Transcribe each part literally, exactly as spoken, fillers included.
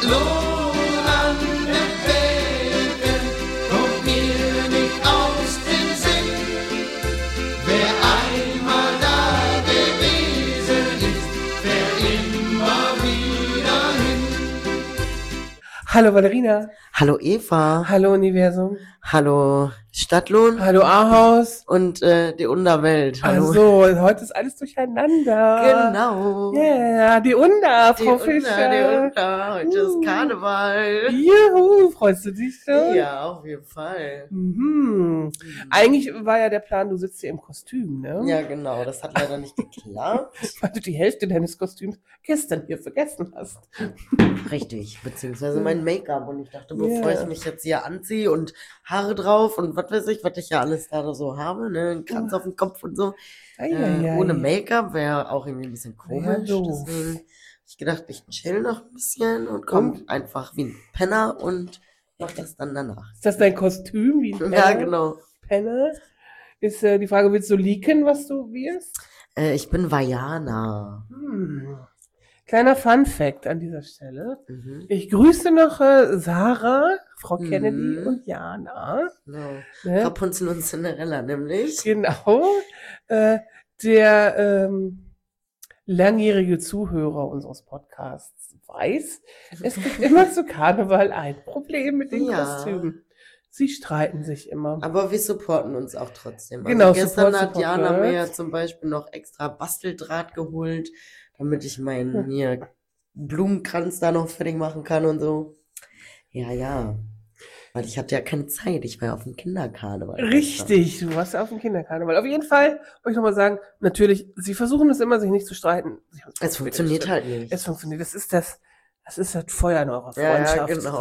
Stadtlohn an den Felgen, kommt mir nicht aus dem Sinn. Wer einmal da gewesen ist, fährt immer wieder hin. Hallo Valerina. Hallo Eva. Hallo Universum. Hallo Stadtlohn. Hallo Ahaus. Und äh, die Unterwelt. Hallo. Also, heute ist alles durcheinander. Genau. Ja, yeah, die Under, Die Frau Unter, Fischer. die Unter. Heute ist Karneval. Juhu, freust du dich schon? Ja, auf jeden Fall. Mhm. Eigentlich war ja der Plan, du sitzt hier im Kostüm, ne? Ja, genau. Das hat leider nicht geklappt. Weil du die Hälfte deines Kostüms gestern hier vergessen hast. Richtig. Beziehungsweise mein Make-up. Und ich dachte, bevor Ja. ich mich jetzt hier anziehe und Haare drauf und was weiß ich, was ich ja alles da so habe, ne? Ein Kranz auf dem Kopf und so. Ei, Äh, ei, ei. ohne Make-up wäre auch irgendwie ein bisschen komisch. Ja, doof. Deswegen hab ich gedacht, ich chill noch ein bisschen und komm Und? einfach wie ein Penner und mach das dann danach. Ist das dein Kostüm? Wie ein Ja, Penner? genau. Penner? Ist äh, die Frage, willst du leaken, was du wirst? Äh, ich bin Vajana. Hm. Kleiner Fun-Fact an dieser Stelle. Mhm. Ich grüße noch äh, Sarah, Frau Mhm. Kennedy und Jana. Genau. Ne? Rapunzel und Cinderella nämlich. Genau. Äh, der ähm, langjährige Zuhörer unseres Podcasts weiß, es gibt immer zu Karneval ein Problem mit den Ja. Kostümen. Sie streiten sich immer. Aber wir supporten uns auch trotzdem. Genau, Also gestern Support, hat Support Jana mir ja Girls. zum Beispiel noch extra Basteldraht geholt, damit ich meinen Hm. hier Blumenkranz da noch fertig machen kann und so. Ja, ja. Weil ich hatte ja keine Zeit. Ich war ja auf dem Kinderkarneval. gestern. Richtig, du warst ja auf dem Kinderkarneval. Auf jeden Fall wollte ich nochmal sagen, natürlich, sie versuchen es immer, sich nicht zu streiten. Sie haben Es funktioniert halt nicht. Es funktioniert. Das ist das, das ist das Feuer in eurer Ja, ja, Freundschaft. genau.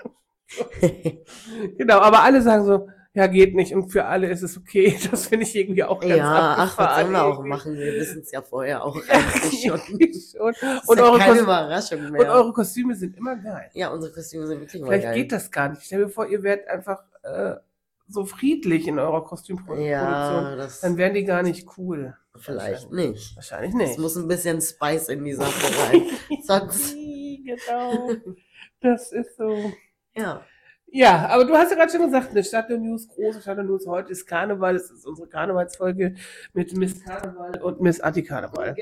Genau, aber alle sagen so, ja, geht nicht. Und für alle ist es okay. Das finde ich irgendwie auch ganz Ja, ach, was abgefahren. sollen wir auch irgendwie. machen? Wir wissen es ja vorher auch Ja, eigentlich schon. schon. Das Und ist ja eure, keine Kostüme, Überraschung und mehr. eure Kostüme sind immer geil. Ja, unsere Kostüme sind wirklich mal Vielleicht geil. geht das gar nicht. Stell dir vor, ihr werdet einfach äh, so friedlich in eurer Kostümproduktion. Ja, das Dann wären die gar nicht cool. vielleicht Wahrscheinlich. nicht. Wahrscheinlich Es nicht. muss ein bisschen Spice in die Sache rein. Sonst, Genau. Das ist so. ja. Ja, aber du hast ja gerade schon gesagt, eine Stadt der News, große Stadt der News. Heute ist Karneval. Es ist unsere Karnevalsfolge mit Miss Karneval und Miss Anti-Karneval.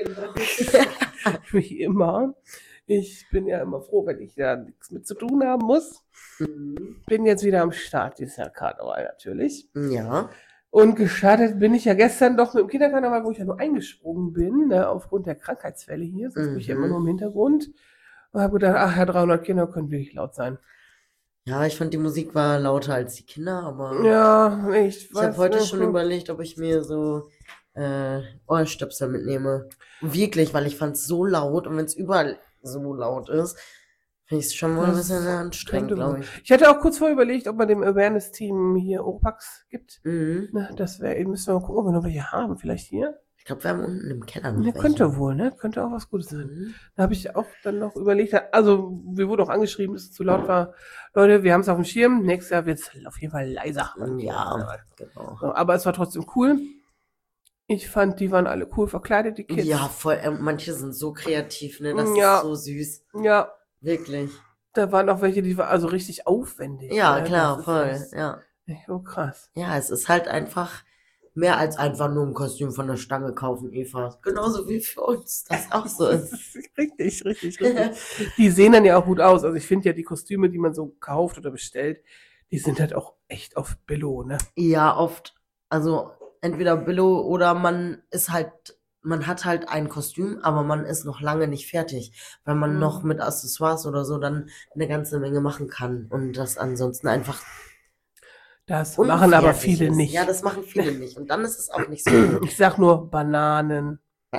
Wie immer. Ich bin ja immer froh, wenn ich da nichts mit zu tun haben muss. Mhm. Bin jetzt wieder am Start dieses Jahr Karneval natürlich. Ja. Und gestartet bin ich ja gestern doch mit dem Kinderkarneval, wo ich ja nur eingesprungen bin, ne, aufgrund der Krankheitsfälle hier. Sonst bin ich ja immer Mhm. nur im Hintergrund. Und habe gedacht, ach ja, dreihundert Kinder können wirklich laut sein. Ja, ich fand die Musik war lauter als die Kinder, aber Ja, ich ich habe weiß heute nicht. schon überlegt, ob ich mir so äh, Ohrstöpsel mitnehme. Wirklich, weil ich fand es so laut und wenn es überall so laut ist, finde ich es schon mal ein Das bisschen anstrengend, könnte glaube wohl. ich. Ich hatte auch kurz vorher überlegt, ob man dem Awareness-Team hier Opax gibt. Mhm. Ne, das wäre, müssen wir mal gucken, ob wir noch welche haben. Vielleicht hier? Ich glaube, wir haben unten im Keller noch Ne, welche. könnte wohl, ne? Könnte auch was Gutes sein. Mhm. Da habe ich auch dann noch überlegt, also wir wurden auch angeschrieben, dass es zu laut war. Leute, wir haben es auf dem Schirm, nächstes Jahr wird es auf jeden Fall leiser. Ja, genau. So, aber es war trotzdem cool. Ich fand, die waren alle cool verkleidet, die Kids. Ja, voll. Äh, manche sind so kreativ, ne? Das Ja. ist so süß. Ja, Wirklich. da waren auch welche, die waren also richtig aufwendig. Ja, ne? klar, Das ist voll. echt- Ja. echt so krass. Ja, es ist halt einfach mehr als einfach nur ein Kostüm von der Stange kaufen, Eva. Genauso wie für uns das auch so Das ist. ist richtig, richtig, richtig. Die sehen dann ja auch gut aus. Also ich finde ja die Kostüme, die man so kauft oder bestellt, die sind halt auch echt auf Billo, ne? Ja, oft. Also entweder Billo oder man ist halt, man hat halt ein Kostüm, aber man ist noch lange nicht fertig, weil man Mhm. noch mit Accessoires oder so dann eine ganze Menge machen kann und das ansonsten einfach Das machen aber unfertig viele ist. nicht. Ja, das machen viele nicht und dann ist es auch nicht so gut. Ich sag nur Bananen,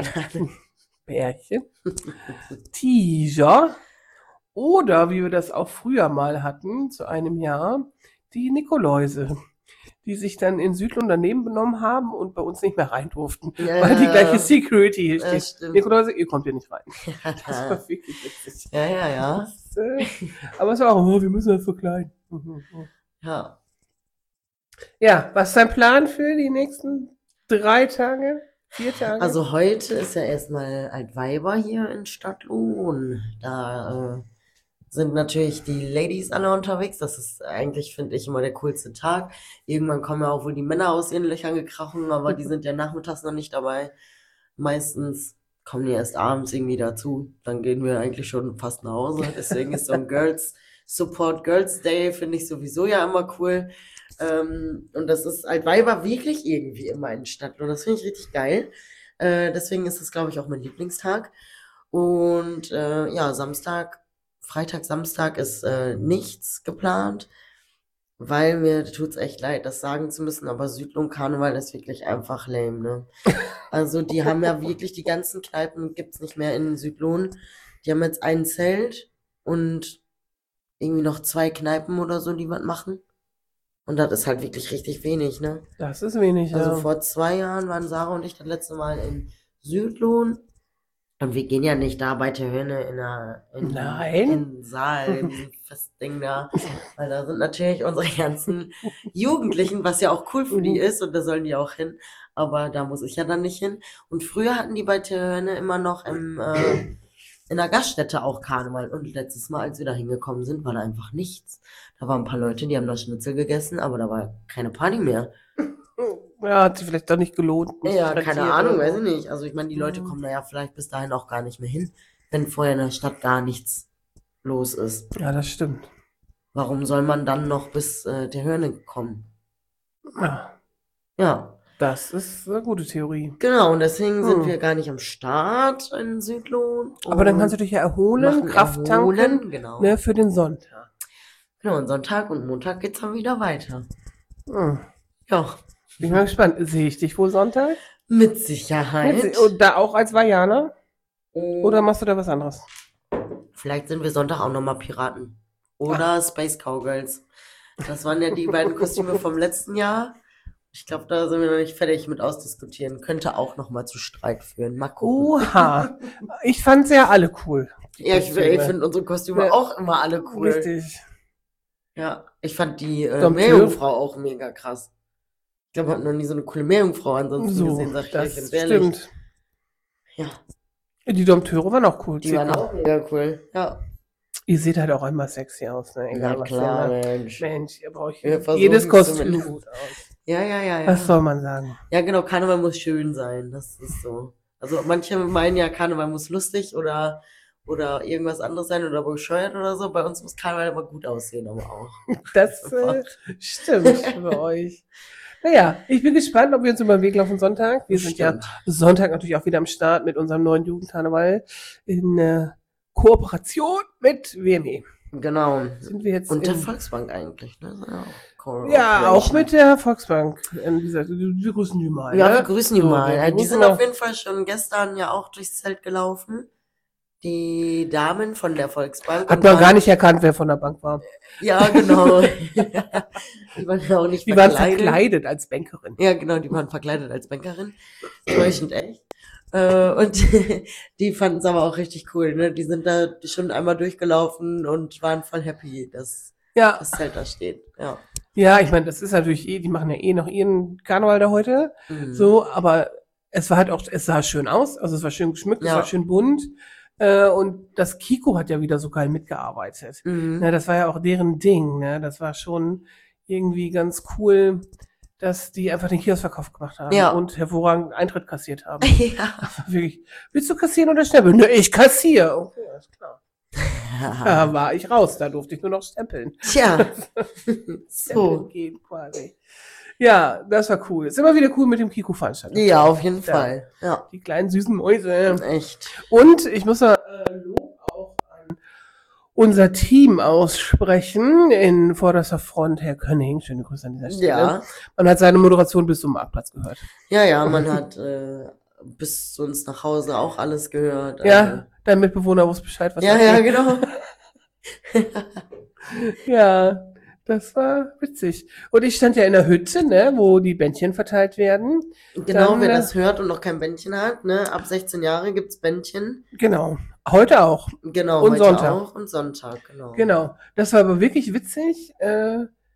Bärchen, Tiger oder, wie wir das auch früher mal hatten, zu einem Jahr, die Nikoläuse, die sich dann in Südland daneben benommen haben und bei uns nicht mehr rein durften, Ja, weil die ja, gleiche ja. Security hier Ja, steht. stimmt. Nikoläuse, ihr kommt hier nicht rein. Das war wirklich witzig. Ja, ja, ja. Das, äh, aber es war auch, oh, wir müssen das verkleiden. Mhm, mhm. Ja. Ja, was ist dein Plan für die nächsten drei Tage? Vier Tage? Also heute ist ja erstmal Altweiber hier in Stadtlohn. Da äh, sind natürlich die Ladies alle unterwegs. Das ist eigentlich, finde ich, immer der coolste Tag. Irgendwann kommen ja auch wohl die Männer aus ihren Löchern gekrochen, aber die sind ja nachmittags noch nicht dabei. Meistens kommen die erst abends irgendwie dazu. Dann gehen wir eigentlich schon fast nach Hause. Deswegen ist so ein Girls Support Girls Day, finde ich sowieso ja immer cool. Ähm, und das ist Altweiber wirklich irgendwie immer in Stadt. Und das finde ich richtig geil. Äh, deswegen ist es, glaube ich, auch mein Lieblingstag. Und äh, ja, Samstag, Freitag, Samstag ist äh, nichts geplant, weil mir tut's echt leid, das sagen zu müssen, aber Südlohn-Karneval ist wirklich einfach lame, ne? Also die haben ja wirklich die ganzen Kneipen, gibt's nicht mehr in Südlohn. Die haben jetzt ein Zelt und irgendwie noch zwei Kneipen oder so, die was machen. Und das ist halt wirklich richtig wenig, ne? Das ist wenig, Also ja. vor zwei Jahren waren Sarah und ich das letzte Mal in Südlohn. Und wir gehen ja nicht da bei Terhöhne in der in, Nein. in den Saal, in diesem Festding da. Weil da sind natürlich unsere ganzen Jugendlichen, was ja auch cool für die ist und da sollen die auch hin. Aber da muss ich ja dann nicht hin. Und früher hatten die bei Terhöhne immer noch im, äh, in der Gaststätte auch Karneval. Und letztes Mal, als wir da hingekommen sind, war da einfach nichts. Da waren ein paar Leute, die haben da Schnitzel gegessen, aber da war keine Party mehr. Ja, hat sich vielleicht doch nicht gelohnt. nicht Ja, keine traktiert Ahnung, oder weiß so. ich nicht. Also ich meine, die Leute kommen da ja vielleicht bis dahin auch gar nicht mehr hin, wenn vorher in der Stadt gar nichts los ist. Ja, das stimmt. Warum soll man dann noch bis äh, der Hörne kommen? Ja, Ja, das ist eine gute Theorie. genau. Und deswegen sind Hm. wir gar nicht am Start in Südlohn. Aber dann und kannst du dich ja erholen, machen Kraft erholen, tanken, genau. ne, für den Sonntag. Genau, und Sonntag und Montag geht's dann wieder weiter. Hm. Ja, Bin ich mal gespannt. Sehe ich dich wohl Sonntag? mit Sicherheit. Und da auch als Vajana? Und Oder machst du da was anderes? vielleicht sind wir Sonntag auch nochmal Piraten. Oder Space Cowgirls. Das waren ja die beiden Kostüme vom letzten Jahr. Ich glaube, da sind wir noch nicht fertig mit ausdiskutieren. Könnte auch nochmal zu Streit führen. Mal gucken. Oha. Ich fand sie ja alle cool. die Ja, ich, Kostüme. ich finde unsere Kostüme Ja. auch immer alle cool. Richtig. Ja, ich fand die äh, Dompteur. Meerjungfrau auch mega krass. Ich glaube, ich habe noch nie so eine coole Meerjungfrau ansonsten So, gesehen, sag ich euch das ganz ehrlich. stimmt. Ja, Die Dompteure waren auch cool. die waren auch mega cool. Ja, Ihr seht halt auch immer sexy aus, ne? Egal ja was klar, ihr macht. Mensch. Mensch, ihr braucht Wir versuchen jedes es Kostüm zumindest. gut aus. Ja, ja, ja, ja. Was soll man sagen? Ja, genau, Karneval muss schön sein. Das ist so. Also manche meinen ja, Karneval muss lustig oder, oder irgendwas anderes sein oder bescheuert oder so. Bei uns muss Karneval immer gut aussehen, aber auch. Das äh, stimmt für euch. Naja, ich bin gespannt, ob wir uns über den Weg laufen Sonntag. Wir sind ja Stimmt. Sonntag natürlich auch wieder am Start mit unserem neuen Jugendkarneval in äh, Kooperation mit W M E. Genau. Sind wir jetzt Und der in, Volksbank eigentlich, ne? Ja, Cooperation. ja, auch mit der Volksbank. In dieser, wir grüßen die mal. Ja, ne? wir grüßen die So, mal. wir Ja, die grüßen sind mal. auf jeden Fall schon gestern ja auch durchs Zelt gelaufen. Die Damen von der Volksbank. Hat Und man waren- gar nicht erkannt, wer von der Bank war. Ja, genau. Die waren ja auch nicht Die waren verkleidet. verkleidet als Bankerin. Ja, genau, die waren verkleidet als Bankerin. Täuschend echt. Äh, und die fanden es aber auch richtig cool, ne? Die sind da schon einmal durchgelaufen und waren voll happy, dass Ja, das Zelt da steht. Ja. ja, ich meine, das ist natürlich eh, die machen ja eh noch ihren Karneval da heute. Mhm. So, aber es war halt auch, es sah schön aus, also es war schön geschmückt, es Ja. war schön bunt. Äh, und das Kiko hat ja wieder so geil mitgearbeitet. Mhm. Ne, das war ja auch deren Ding, ne? Das war schon irgendwie ganz cool, dass die einfach den Kioskverkauf gemacht haben Ja. und hervorragend Eintritt kassiert haben. Ja. Wirklich, willst du kassieren oder stempeln? Ne, ich kassiere. Okay, alles klar. Da war ich raus, da durfte ich nur noch stempeln. Tja. Stempeln So. gehen quasi. Ja, das war cool. Ist immer wieder cool mit dem Kiko-Veranstaltung. Ja, auf jeden Ja. Fall. Ja. Die kleinen süßen Mäuse. Echt. Und ich muss da äh, Lob auch an unser Team aussprechen. In vorderster Front Herr Könning. Schöne Grüße an dieser Stelle. Ja. Man hat seine Moderation bis zum Marktplatz gehört. Ja, ja, man hat äh, bis zu uns nach Hause auch alles gehört. Ja, dein Mitbewohner wusste Bescheid, was Ja, abgeht. ja, genau. Ja, das war witzig. Und ich stand ja in der Hütte, ne, wo die Bändchen verteilt werden. Genau, Dann, wer äh, das hört und noch kein Bändchen hat, ne, ab sechzehn Jahre gibt's Bändchen. Genau. Heute auch. Genau, Und heute Sonntag. auch und Sonntag, genau. Genau. Das war aber wirklich witzig, äh,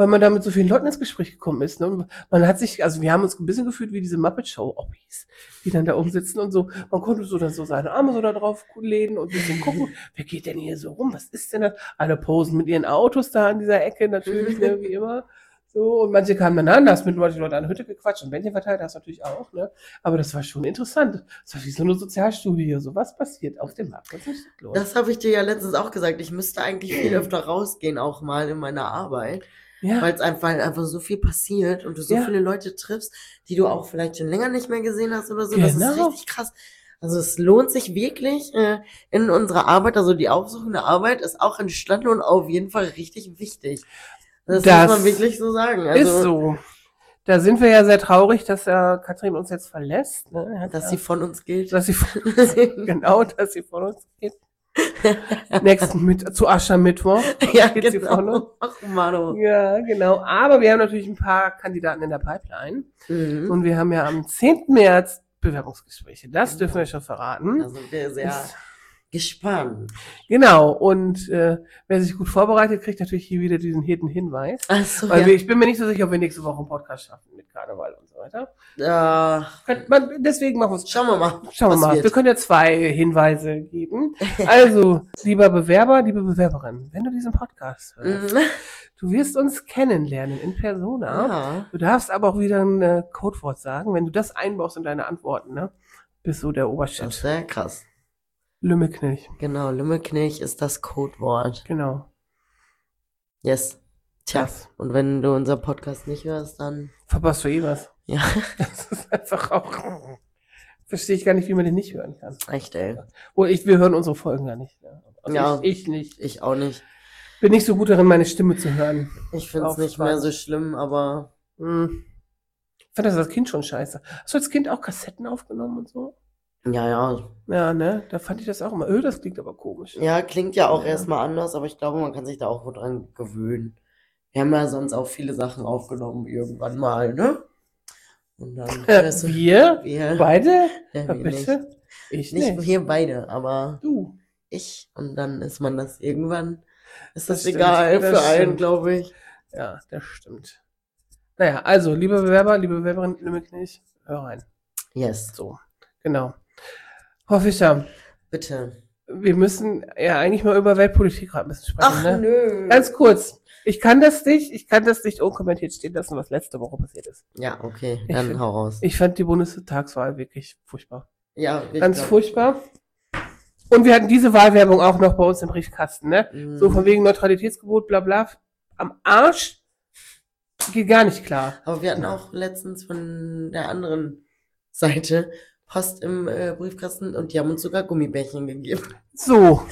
weil man da mit so vielen Leuten ins Gespräch gekommen ist. Ne? Und man hat sich, also wir haben uns ein bisschen gefühlt wie diese Muppet-Show-Oppis, die dann da oben sitzen und so. Man konnte so dann so seine Arme so da drauf lehnen und ein bisschen gucken, wer geht denn hier so rum? Was ist denn das? Alle posen mit ihren Autos da an dieser Ecke natürlich, ne, wie immer. So, und manche kamen dann an, da hast mit manchen Leuten an der Hütte gequatscht und Bändchen verteilt, das natürlich auch, ne? Aber das war schon interessant. Das war wie so eine Sozialstudie, so was passiert auf dem Markt. Was ist los? Das habe ich dir ja letztens auch gesagt. Ich müsste eigentlich viel öfter rausgehen, auch mal in meiner Arbeit. Ja, Weil es einfach, einfach so viel passiert und du so Ja. viele Leute triffst, die du auch vielleicht schon länger nicht mehr gesehen hast oder so. Das ist Genau. richtig krass. Also es lohnt sich wirklich äh, in unserer Arbeit, also die aufsuchende Arbeit ist auch in Stadtlohn auf jeden Fall richtig wichtig. Das, Das muss man wirklich so sagen. Also, ist so. Da sind wir ja sehr traurig, dass ja Katrin uns jetzt verlässt. Ne? Hat dass ja, sie von uns gilt. dass sie von uns, genau, dass sie von uns geht. Nächsten mit, zu Aschermittwoch. ja, geht sie von uns. genau. Ach, Mano. Ja, genau. Aber wir haben natürlich ein paar Kandidaten in der Pipeline. Mhm. Und wir haben ja am zehnten März Bewerbungsgespräche. Das dürfen wir schon verraten. Da sind wir sehr Ist- gespannt. Genau. Und äh, wer sich gut vorbereitet, kriegt natürlich hier wieder diesen hidden Hinweis. Achso, Weil ja. wir, ich bin mir nicht so sicher, ob wir nächste Woche einen Podcast schaffen mit Karneval und so weiter. ja. Könnte man, deswegen machen wir es. Schauen wir mal. Schauen wir was mal. wird. Wir können ja zwei Hinweise geben. Also, lieber Bewerber, liebe Bewerberin, wenn du diesen Podcast hörst, Mhm. du wirst uns kennenlernen in Persona. Ja. Du darfst aber auch wieder ein äh, Codewort sagen. Wenn du das einbaust in deine Antworten, ne, bist du der Das Obershit. ist sehr krass. Lümmelknilch. Genau, Lümmelknilch ist das Codewort. Genau. Yes. Tja, Das. und wenn du unser Podcast nicht hörst, dann Verpasst du eh was. ja, Das ist einfach auch. Verstehe ich gar nicht, wie man den nicht hören kann. echt, ey. Oder ich, wir hören unsere Folgen gar nicht. Ne? Also Ja. ich, ich nicht. Ich auch nicht. Bin nicht so gut darin, meine Stimme zu hören. Ich finde es Auf nicht Band. mehr so schlimm, aber Hm. Ich fand das als Kind schon scheiße. Hast du als Kind auch Kassetten aufgenommen und so? ja, ja. Ja, ne? Da fand ich das auch immer. Öh, das klingt aber komisch. Ja, klingt ja auch Ja. erstmal anders, aber ich glaube, man kann sich da auch gut dran gewöhnen. Wir haben ja sonst auch viele Sachen aufgenommen irgendwann mal, ne? Und dann Äh, weißt du, wir? wir, Beide? ja, Ja, wir bitte? Ich nicht. Nicht nicht. wir beide, aber Du. ich. Und dann ist man das irgendwann, ist das, Das stimmt, egal das für einen, stimmt. glaube ich. Ja, das stimmt. Naja, also, liebe Bewerber, liebe Bewerberin, Lümmelknilch, hör rein. Yes. So, genau. Frau Fischer, Bitte. wir müssen ja eigentlich mal über Weltpolitik gerade ein bisschen sprechen, Ach, ne? nö. Ganz kurz. Ich kann das nicht, ich kann das nicht unkommentiert stehen lassen, was letzte Woche passiert ist. Ja, okay, Ich dann find- hau raus. Ich fand die Bundestagswahl wirklich furchtbar. Ja, ich Ganz glaub- furchtbar. Und wir hatten diese Wahlwerbung auch noch bei uns im Briefkasten, ne? Mhm. So von wegen Neutralitätsgebot, bla bla. Am Arsch geht gar nicht klar. Aber wir hatten auch letztens von der anderen Seite Post im äh, Briefkasten und die haben uns sogar Gummibärchen gegeben. So.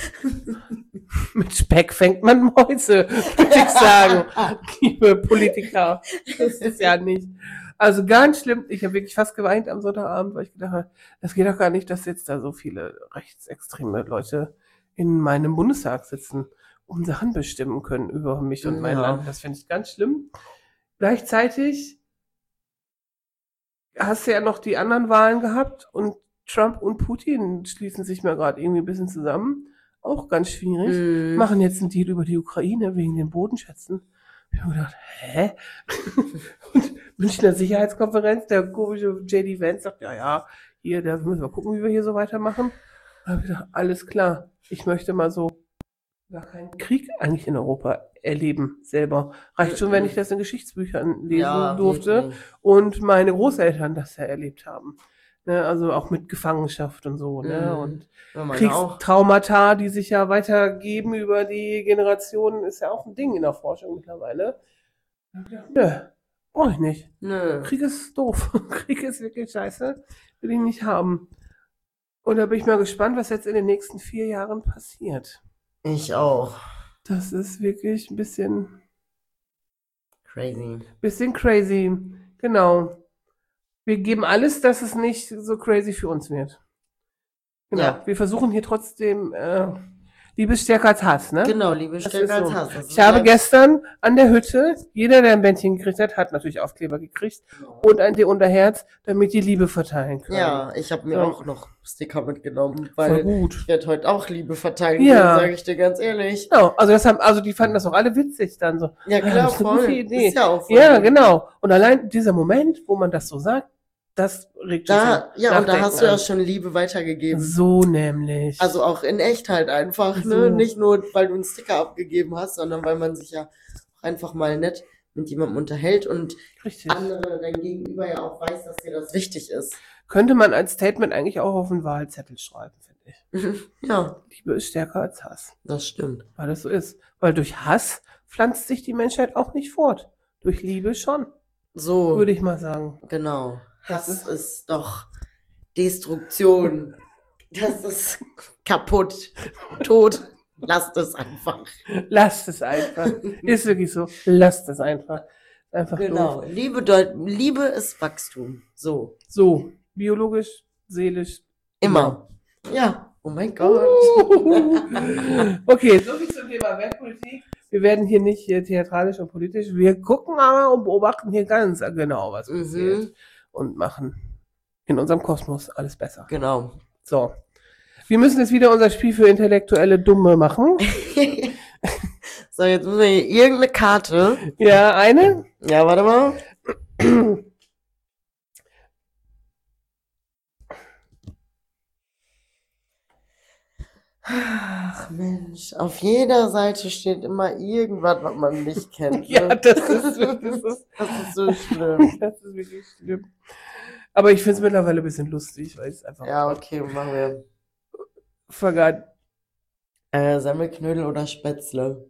Mit Speck fängt man Mäuse, würde ich sagen. Liebe Politiker. Das ist ja nicht. Also ganz schlimm. Ich habe wirklich fast geweint am Sonntagabend, weil ich gedacht habe, das geht doch gar nicht, dass jetzt da so viele rechtsextreme Leute in meinem Bundestag sitzen und Sachen bestimmen können über mich und mein Ja. Land. Das finde ich ganz schlimm. Gleichzeitig hast du ja noch die anderen Wahlen gehabt und Trump und Putin schließen sich mal gerade irgendwie ein bisschen zusammen. Auch ganz schwierig. Mhm. Machen jetzt einen Deal über die Ukraine wegen den Bodenschätzen. Ich habe gedacht, hä? Und Münchner Sicherheitskonferenz, der komische J D Vance sagt, ja, ja, hier, da müssen wir gucken, wie wir hier so weitermachen. Da habe ich gedacht, alles klar. Ich möchte mal so gar keinen Krieg eigentlich in Europa erleben selber. Reicht schon, wenn ich das in Geschichtsbüchern lesen Ja, durfte wirklich. und meine Großeltern das ja erlebt haben. Ne, also auch mit Gefangenschaft und so, ne? Mhm. Und Ja, meine auch. Kriegstraumata, die sich ja weitergeben über die Generationen, ist ja auch ein Ding in der Forschung mittlerweile. Nö, brauche ich nicht. Nö. Krieg ist doof. Krieg ist wirklich scheiße. Will ich nicht haben. Und da bin ich mal gespannt, was jetzt in den nächsten vier Jahren passiert. Ich auch. Das ist wirklich ein bisschen, Crazy. bisschen crazy. Genau. Wir geben alles, dass es nicht so crazy für uns wird. Genau. Ja. Wir versuchen hier trotzdem äh, Liebe ist stärker als Hass, ne? Genau, Liebe Das stärker ist als so. Hass. Das ist Ich habe ja- gestern an der Hütte, jeder, der ein Bändchen gekriegt hat, hat natürlich Aufkleber gekriegt und ein D Unterherz, damit die Liebe verteilen können. Ja, ich habe mir So. auch noch Sticker mitgenommen, Voll weil gut. ich werde heute auch Liebe verteilen, Ja. sage ich dir ganz ehrlich. Genau, also das haben, also die fanden das auch alle witzig dann so. Ja, Ah, klar, das ist eine voll. gute Idee. Ist ja auch voll Ja, gut. genau. Und allein dieser Moment, wo man das so sagt, das regt schon Da, zum ja, und da Nachdenken hast du ja an. schon Liebe weitergegeben. So nämlich. Also auch in echt halt einfach, So. ne? Nicht nur, weil du einen Sticker abgegeben hast, sondern weil man sich ja auch einfach mal nett mit jemandem unterhält und Richtig. andere dein Gegenüber ja auch weiß, dass dir das wichtig ist. Könnte man als Statement eigentlich auch auf einen Wahlzettel schreiben, finde ich. Ja, Liebe ist stärker als Hass. das stimmt. Weil das so ist. Weil durch Hass pflanzt sich die Menschheit auch nicht fort. Durch Liebe schon, So, würde ich mal sagen. genau. Das Hass ist doch Destruktion. Das ist kaputt. Tot. Lasst es einfach. Lasst es einfach. Ist wirklich so. Lasst es einfach. Einfach Genau. doof. Liebe, deut Liebe ist Wachstum. So. So. Biologisch, seelisch. Immer. Ja. Oh mein Gott. Okay, so viel zum Thema Weltpolitik. Wir werden hier nicht hier theatralisch und politisch. Wir gucken aber und beobachten hier ganz genau, was Mhm. passiert. Und machen in unserem Kosmos alles besser. Genau. So. Wir müssen jetzt wieder unser Spiel für intellektuelle Dumme machen. So, jetzt müssen wir hier irgendeine Karte. Ja, eine. Ja, warte mal. Ach Mensch, auf jeder Seite steht immer irgendwas, was man nicht kennt. Ja, Ne? das ist, das ist, Das ist so schlimm. das ist wirklich schlimm. Aber ich finde es mittlerweile ein bisschen lustig, weil es einfach Ja, okay, machen wir. vergangen. Äh, Semmelknödel oder Spätzle?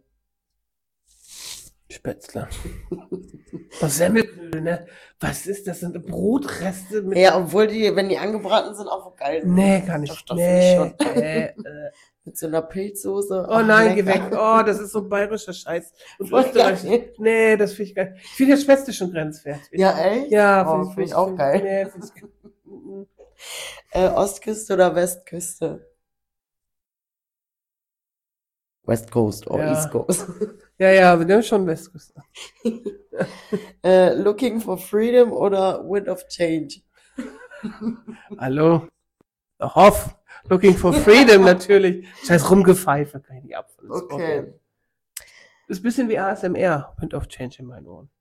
Spätzle. Was Semmelknödel, ne? Was ist das? Sind Brotreste mit. Ja, obwohl die, wenn die angebraten sind, auch geil sind. Nee, kann ich. Doch, doch, Nee. finde ich schon. äh, äh. Mit so einer Pilzsoße. Oh nein, geh weg. Oh, das ist so bayerischer Scheiß. Und Voll Österreich. geil. Nee, das finde ich geil. Ich finde das Spätzle schon grenzwertig. Ja, echt? Ja, oh, finde find ich auch geil. Nee, find ich geil. Mhm. Äh, Ostküste oder Westküste? West Coast oder Ja. East Coast. Ja, ja, wir nehmen schon Westküste. äh, Looking for Freedom oder Wind of Change? Hallo? Hoff. Looking for Freedom natürlich. Scheiß Rumgepfeife, kann ich nicht ab. Okay. Ist ein bisschen wie A S M R. Wind of Change in meinen Ohren.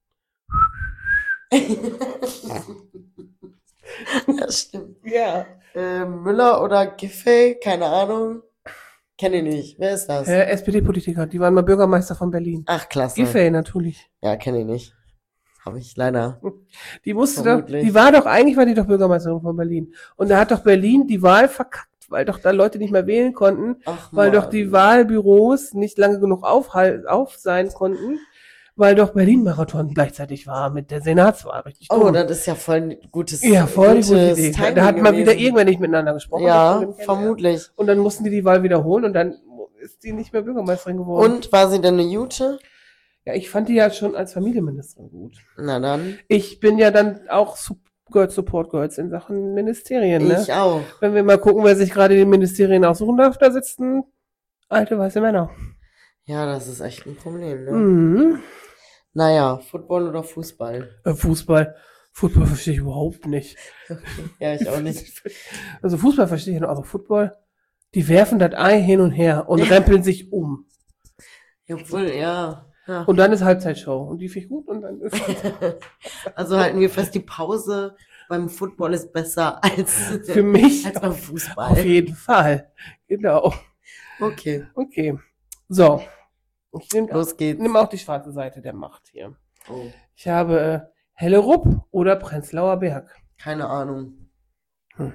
Ja, stimmt. Ja. Äh, Müller oder Giffey? Keine Ahnung. Kenne ich nicht. Wer ist das? Äh, S P D-Politiker, die waren mal Bürgermeister von Berlin. Ach, klasse. Giffey natürlich. Ja, kenne ich nicht. Habe ich leider. Die musste doch, Vermutlich. die war doch, eigentlich war die doch Bürgermeisterin von Berlin. Und da hat doch Berlin die Wahl verkackt, weil doch da Leute nicht mehr wählen konnten, Ach, weil Mann. doch die Wahlbüros nicht lange genug aufhal- auf sein konnten, weil doch Berlin-Marathon gleichzeitig war mit der Senatswahl. Richtig Oh, dumm. das ist ja voll ein gutes Ja, voll die gute gutes Idee. Timing Da hat man wieder gewesen. irgendwann nicht miteinander gesprochen. das Ja, von dem Kennenlernen. vermutlich. Und dann mussten die die Wahl wiederholen und dann ist die nicht mehr Bürgermeisterin geworden. Und war sie denn eine Jute? Ja, ich fand die ja schon als Familienministerin gut. Na dann. Ich bin ja dann auch Sup- Girls Support Girls in Sachen Ministerien, ne? Ich auch. Wenn wir mal gucken, wer sich gerade die Ministerien aussuchen darf, da sitzen alte weiße Männer. Ja, das ist echt ein Problem, ne? Mhm. Naja, Football oder Fußball? Äh, Fußball. Fußball verstehe ich überhaupt nicht. Ja, ich auch nicht. Also Fußball verstehe ich noch, aber Football, die werfen das Ei hin und her und rempeln sich um. Obwohl, ja. ja. Und dann ist Halbzeitshow. Und die finde ich gut und dann ist Also halten wir fest, die Pause beim Football ist besser als, für mich als beim auf Fußball. jeden Fall. Genau. Okay, Okay. So. Ich nehme los geht's. nimm auch die schwarze Seite der Macht hier. Oh, Ich habe äh, Hellerup oder Prenzlauer Berg. keine Ahnung. Hm.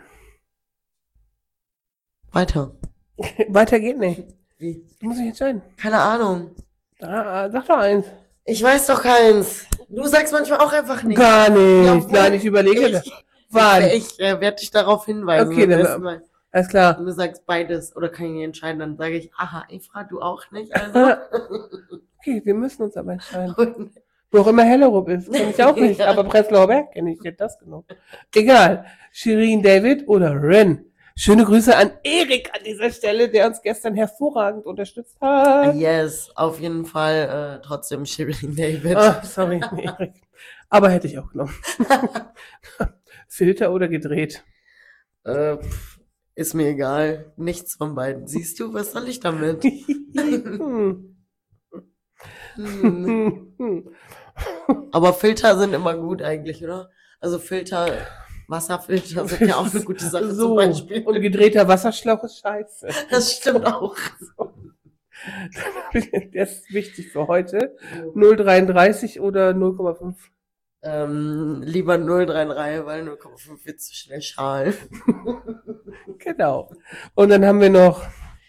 Weiter. Weiter geht nicht. Wie? Du musst dich entscheiden. Keine Ahnung. Ah, sag doch eins. Ich weiß doch keins. Du sagst manchmal auch einfach nicht. Gar nicht. Ja, obwohl Nein, ich überlege. ich- Wann? Ich äh, werde dich darauf hinweisen. Okay, beim dann- nächsten Mal. Alles klar. Und du sagst beides oder kann ich nicht entscheiden, dann sage ich, aha, Eva, du auch nicht. Also. Okay, wir müssen uns aber entscheiden. Wo auch immer Hellerup ist, kenne ich auch nicht. Ja. Aber Prenzlauer Berg kenne ich, jetzt das genau. Egal. Shirin David oder Ren. Schöne Grüße an Erik an dieser Stelle, der uns gestern hervorragend unterstützt hat. Yes, auf jeden Fall äh, trotzdem Shirin David. Ah, sorry, Erik. Aber hätte ich auch genommen. Filter oder gedreht? Äh, pff, ist mir egal. Nichts von beiden. Siehst du, was soll ich damit? Hm. Hm. Hm. Aber Filter sind immer gut eigentlich, oder? Also Filter, Wasserfilter sind ja auch eine gute Sache zum So, Beispiel. und gedrehter Wasserschlauch ist scheiße. Das stimmt auch. Das ist wichtig für heute. null Komma dreiunddreißig oder null Komma fünf? Ähm, lieber null Komma dreiunddreißig, weil null Komma fünf wird zu schnell schal. Genau. Und dann haben wir noch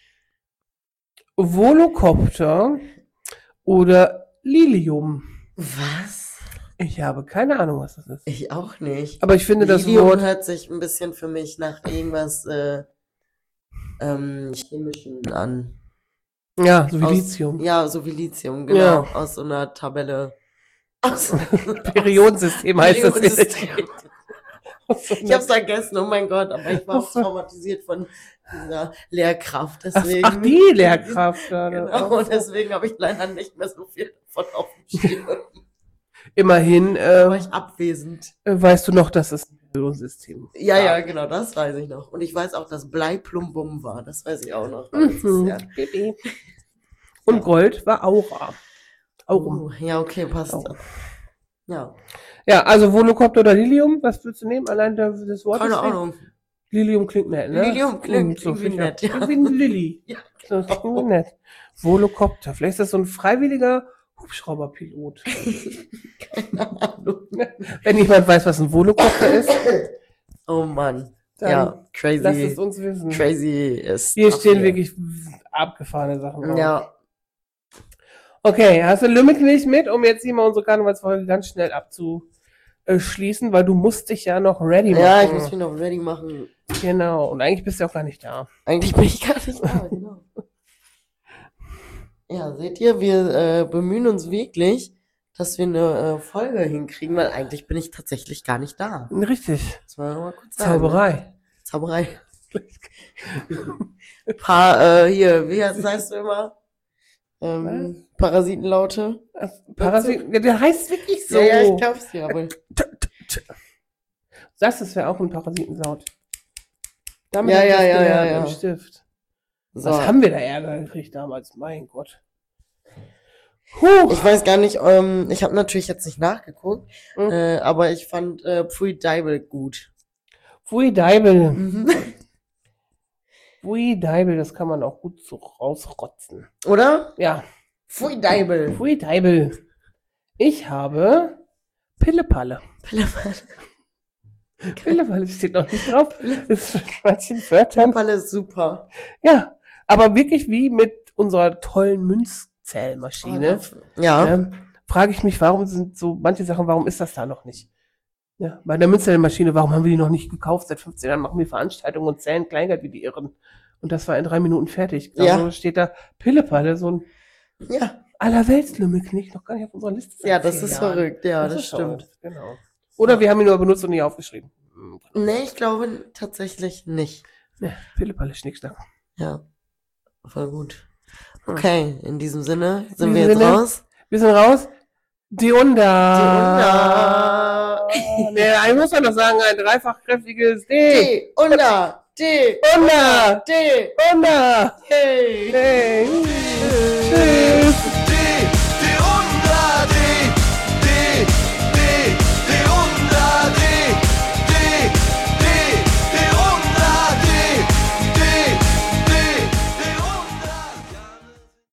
Volocopter oder Lilium. Was? Ich habe keine Ahnung, was das ist. Ich auch nicht. Aber ich finde das Lilium Wort, hört sich ein bisschen für mich nach irgendwas äh, ähm, Chemischen an. ja, so wie Aus- Lithium. Ja, so wie Lithium, genau. Ja. Aus so einer Tabelle. Aus Periodensystem heißt das. Periodensystem. Aus so Ich einer- hab's vergessen, oh mein Gott, aber ich war auch Ach so. traumatisiert von dieser Lehrkraft. Ach, Deswegen, ach, die Lehrkraft. da. Genau, und deswegen habe ich leider nicht mehr so viel davon auf dem Schirm. Immerhin Da war äh, ich abwesend. weißt du noch, dass es ein Periodensystem Ja, ja, genau, das weiß ich noch. Und ich weiß auch, dass Blei Plumbum war. Das weiß ich auch noch. Das ist Mhm. ja, Baby. Und Gold war Aura. Aurum. uh, ja, okay, passt. Aurum. Ja, Ja, also Volocopter oder Lilium, was würdest du nehmen? Allein der- das Wort keine ist- Ahnung. Lilium klingt nett, ne? Lilium klingt Mhm, so irgendwie finde ich nett, auch. ja. Klingt wie ein Lilly. Ja, So, das klingt irgendwie nett. Volocopter. Vielleicht ist das so ein freiwilliger Hubschrauberpilot. keine Ahnung. Wenn jemand weiß, was ein Volocopter ist, Oh Mann. dann Ja, lasst es crazy. uns wissen. Crazy ist. Hier Ach, stehen ja. wirklich abgefahrene Sachen drauf. Ja, Okay, hast du Lümmelknecht mit, um jetzt hier mal unsere Karnevalsfolge ganz schnell abzuschließen, weil du musst dich ja noch ready machen. ja, ich muss mich noch ready machen. Genau, und eigentlich bist du auch gar nicht da. Eigentlich bin ich gar nicht da, genau. Ja, seht ihr, wir äh, bemühen uns wirklich, dass wir eine äh, Folge hinkriegen, weil eigentlich bin ich tatsächlich gar nicht da. Richtig. Das war noch mal kurz sagen, Zauberei. Ne? Zauberei. Paar, äh, hier, wie heißt, heißt du immer? Ähm, Parasitenlaute. Parasit, ja, der heißt wirklich so. Ja, ja, ich glaub's dir, aber. Das ist ja auch ein Parasitensaut. Damit Ja, hat ja, das ja, gelernt ja, im ja. Stift. So. Was haben wir da Ärger gekriegt damals? Mein Gott. Huh. Ich weiß gar nicht, ähm, ich habe natürlich jetzt nicht nachgeguckt, Mhm. äh, aber ich fand äh, Pfui Deibel gut. Pfui Deibel. Mhm. Pfui Deibel, das kann man auch gut so rausrotzen. Oder? Ja. Pfui Deibel. Pfui Deibel. Ich habe Pillepalle. Pillepalle steht noch nicht drauf. Das ist mit manchen Wörtern. Pillepalle ist super. Ja, aber wirklich wie mit unserer tollen Münzzählmaschine. Ja. Ähm, frage ich mich, warum sind so manche Sachen, warum ist das da noch nicht? Ja, bei der Münzzählmaschine, warum haben wir die noch nicht gekauft? Seit fünfzehn Jahren machen wir Veranstaltungen und zählen Kleingeld wie die Irren. Und das war in drei Minuten fertig. Ja. Also steht da Pillepalle, so ein Ja. Allerweltslümmelknick, noch gar nicht auf unserer Liste. seit Ja, das zehn ist Jahren. verrückt. Ja, das, ist stimmt. verrückt, Genau. Oder wir haben ihn nur benutzt und nie aufgeschrieben. Hm, Nee, ich glaube tatsächlich nicht. Ja, Pillepalle, Schnickschnack. Ja. Voll gut. Okay, in diesem Sinne sind In wir diesem jetzt Sinne. raus. Wir sind raus. Die Unda. Die Unda. Nee, eigentlich muss man doch sagen, ein dreifach kräftiges D. D. Unda. D. Unda. D. Unda. Hey. Hey.